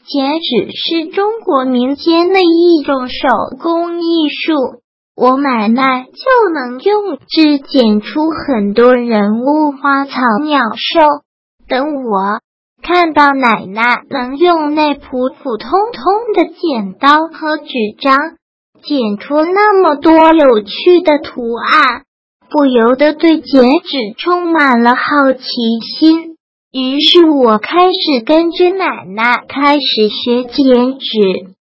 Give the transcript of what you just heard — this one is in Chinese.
剪纸是中国民间的一种手工艺术，我奶奶就能用纸剪出很多人物、花草、鸟兽。等我看到奶奶能用那普普通通的剪刀和纸张剪出那么多有趣的图案，不由得对剪纸充满了好奇心。于是我开始跟着奶奶开始学剪纸。